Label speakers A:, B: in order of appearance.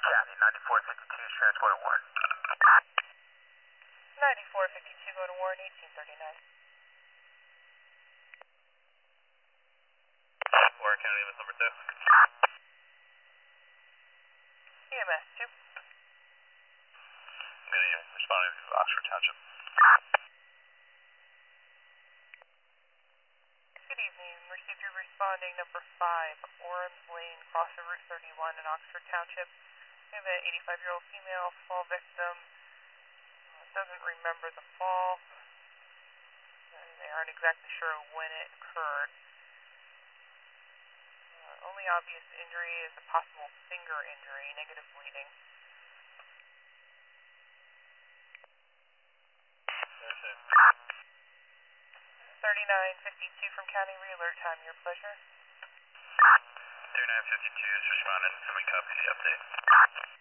A: County, 9452 transport of warrant.
B: 9452 go to warrant 1839.
A: Warren County, EMS number 2.
B: EMS 2.
A: Good evening, responding to Oxford Township.
B: Good evening. Received your responding number 5, Orams Lane, crossing Route 31 in Oxford Township. We have an 85-year-old female fall victim. Doesn't remember the fall. They aren't exactly sure when it occurred. Only obvious injury is a possible finger injury, negative bleeding. 3952 from County Re-alert time, your pleasure.
A: 3952 is responding. How many copies the update?